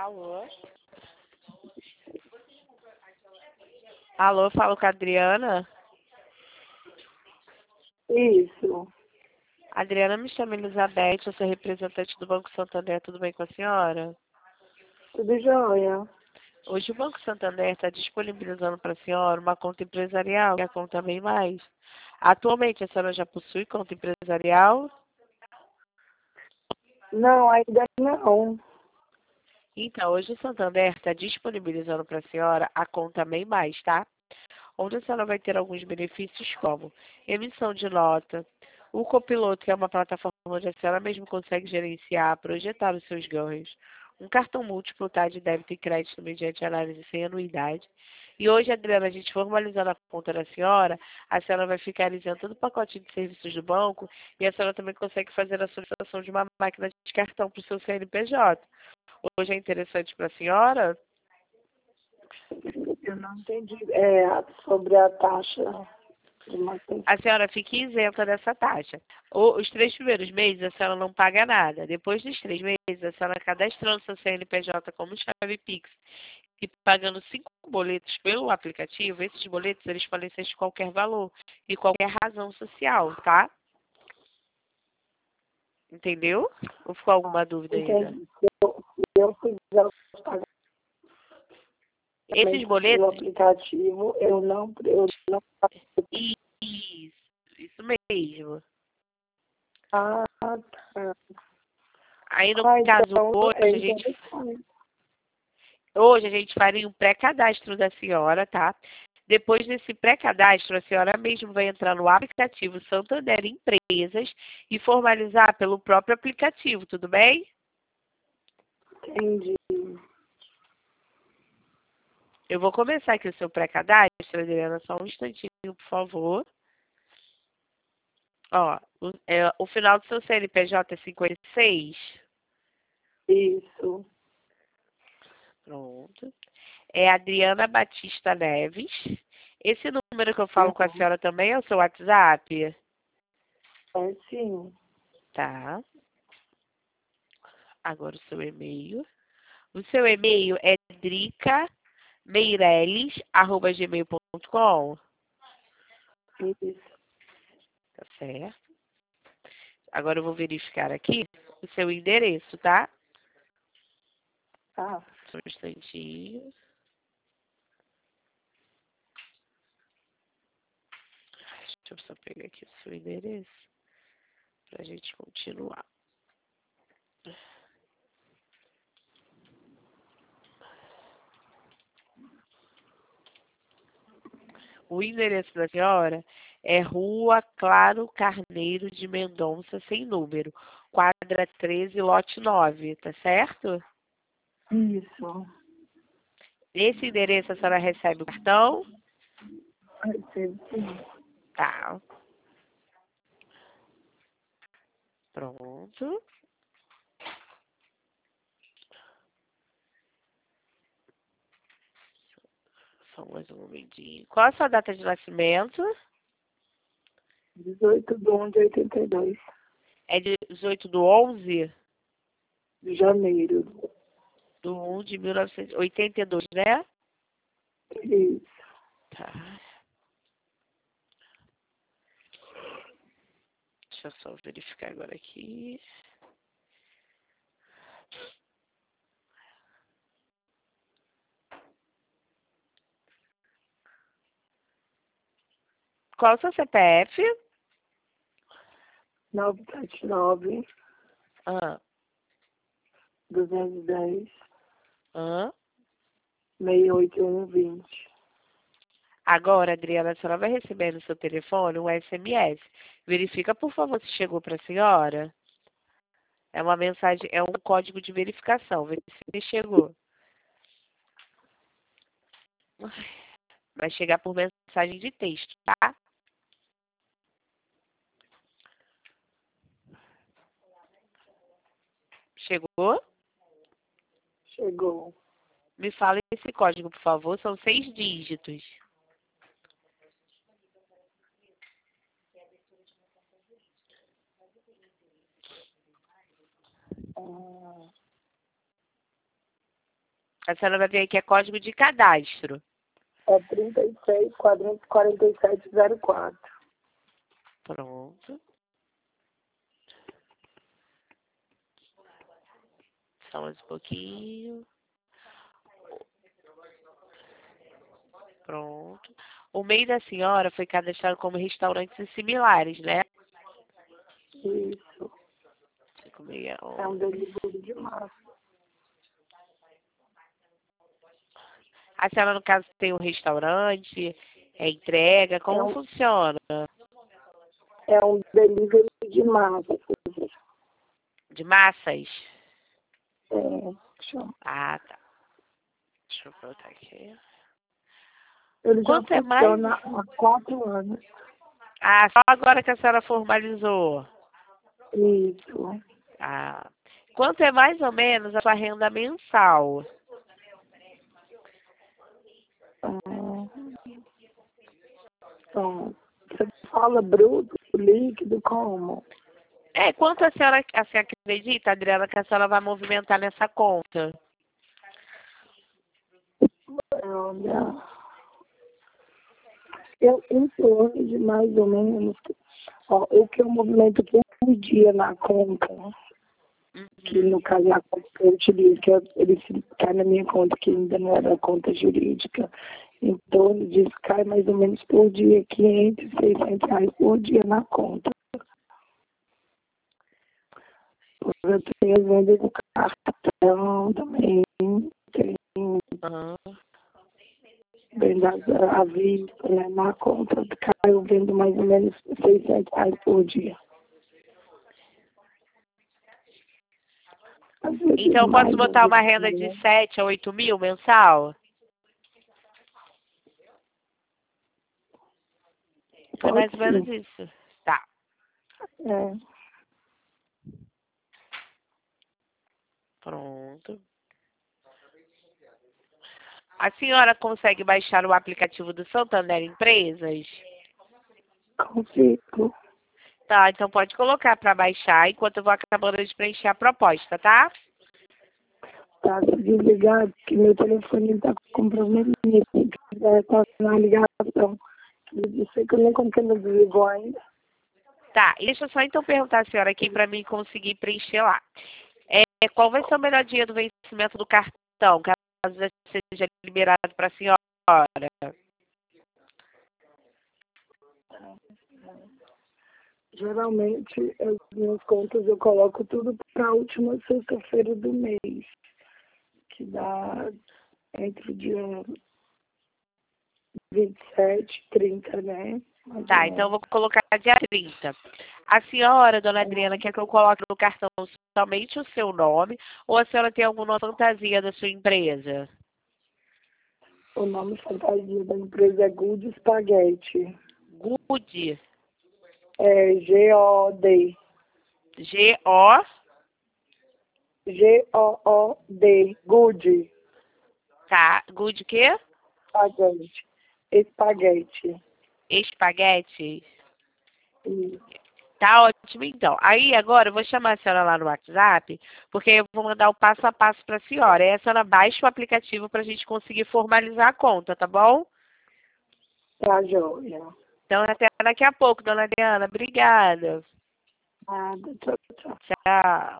Alô? Alô, falo com a Adriana. Isso, Adriana, me chama Elizabeth, eu sou representante do Banco Santander, tudo bem com a senhora? tudo jóia. Hoje o Banco Santander está disponibilizando para a senhora uma conta empresarial, que é a conta Bem Mais. Atualmente a senhora já possui conta empresarial? Não, ainda não. Então, hoje o Santander está disponibilizando para a senhora a conta Bem Mais, tá? Onde a senhora vai ter alguns benefícios como emissão de nota, o copiloto, que é uma plataforma onde a senhora mesmo consegue gerenciar, projetar os seus ganhos, um cartão múltiplo, tá, de débito e crédito mediante análise sem anuidade. E hoje, Adriana, a gente formalizando a conta da senhora, a senhora vai ficar isenta do pacote de serviços do banco e a senhora também consegue fazer a solicitação de uma máquina de cartão para o seu CNPJ. Hoje é interessante para a senhora? Eu não entendi sobre a taxa de manutenção. A senhora fica isenta dessa taxa. Os 3 primeiros meses a senhora não paga nada. Depois dos 3 meses, a senhora cadastrando seu CNPJ como chave Pix e pagando 5 boletos pelo aplicativo, esses boletos eles podem ser de qualquer valor e qualquer razão social, tá? Entendeu? Ou ficou alguma dúvida ainda? Entendi. Se eu fizer o Esses pagamento pelo boletos, aplicativo, eu não isso mesmo. Ah, tá. Aí no caso, Então é hoje interessante. a gente faria um pré-cadastro da senhora, tá? Depois desse pré-cadastro, a senhora mesmo vai entrar no aplicativo Santander Empresas e formalizar pelo próprio aplicativo, tudo bem? Entendi. Eu vou começar aqui o seu pré-cadastro, Adriana, só um instantinho, por favor. Ó, o final do seu CNPJ é 56. Isso. Pronto. É Adriana Batista Neves. Esse número que eu falo com a Uhum. senhora também é o seu WhatsApp? É sim. Tá. Agora o seu e-mail. O seu e-mail é dricameireles@gmail.com. Isso. Tá certo. Agora eu vou verificar aqui o seu endereço, tá? Tá. Só um instantinho. Deixa eu só pegar aqui o seu endereço pra gente continuar. O endereço da senhora é Rua Claro Carneiro de Mendonça, sem número, quadra 13, lote 9, tá certo? Isso. Nesse endereço a senhora recebe o cartão? Recebo sim. Tá. Pronto. Só mais um momentinho. Qual a sua data de nascimento? 18/11/82. É 18 do 11 De janeiro. do 1 de 1982, né? Isso. Tá. Deixa eu só verificar agora aqui. Qual é o seu CPF? 979 Ah, 210 ah. 68120. Agora, Adriana, a senhora vai receber no seu telefone um SMS. Verifica, por favor, se chegou para a senhora. É uma mensagem, é um código de verificação. Vê se chegou. Vai chegar por mensagem de texto, tá? Chegou? Chegou. Me fala esse código, por favor. São 6 dígitos. Ah, A senhora vai ver aqui, é código de cadastro. É 36-4704. Pronto. Só mais um pouquinho. Pronto. O MEI da senhora foi cadastrado como restaurantes similares, né? Isso. 561. É um delivery de massa. A senhora, no caso, tem um restaurante, é entrega, como funciona? É um delivery de massa. De massas? Chama. Ah, tá. Deixa eu botar aqui. Ele já Quanto é mais? funciona há 4 anos. Ah, só agora que a senhora formalizou. Isso. Ah. Quanto é mais ou menos a sua renda mensal? Então, você fala bruto, líquido, como? Quanto a senhora acredita, Adriana, que a senhora vai movimentar nessa conta? Olha, eu em torno de mais ou menos, ó, o que eu movimento por dia na conta, que no caso é a conta que eu utilizo, que ele cai na minha conta, que ainda não era conta jurídica, em torno disso cai mais ou menos por dia, 500, 600 reais por dia na conta. Eu tenho as vendas do cartão também, tem Aham. vendas à vista, né? Na conta eu vendo mais ou menos 600 reais por dia. Às vezes Então, eu posso mais, às botar uma vezes renda de menos. 7 a 8 mil mensal? É Pode mais ou menos sim. isso. Tá, É. pronto. A senhora consegue baixar o aplicativo do Santander Empresas? Consigo. Tá, então pode colocar para baixar enquanto eu vou acabando de preencher a proposta, tá? Tá desligado, que meu telefone tá com probleminha. Se quiser tá na ligação. Eu sei que eu nem como que ele desligou ainda. Tá, e deixa eu só então perguntar à senhora aqui para mim conseguir preencher lá. Qual vai ser o melhor dia do vencimento do cartão, caso já seja liberado para a senhora? Geralmente, as minhas contas eu coloco tudo para a última sexta-feira do mês, que dá entre o dia 27 e 30, né? Mais ou Tá, então eu menos. vou colocar dia 30. A senhora, dona Adriana, quer que eu coloque no cartão somente o seu nome ou a senhora tem alguma fantasia da sua empresa? O nome fantasia da empresa é Good Spaghetti. Good. É G-O-D. G-O. G-O-O-D. Good Tá. Good o quê? Spaghetti. Espaguete. Espaguete. Isso. Tá ótimo, então. Aí, agora, eu vou chamar a senhora lá no WhatsApp, porque eu vou mandar o passo a passo para a senhora. Aí a senhora baixa o aplicativo para a gente conseguir formalizar a conta, tá bom? Tá, joia. Então, até daqui a pouco, dona Adriana. Obrigada. Nada. Tchau, tchau. Tchau.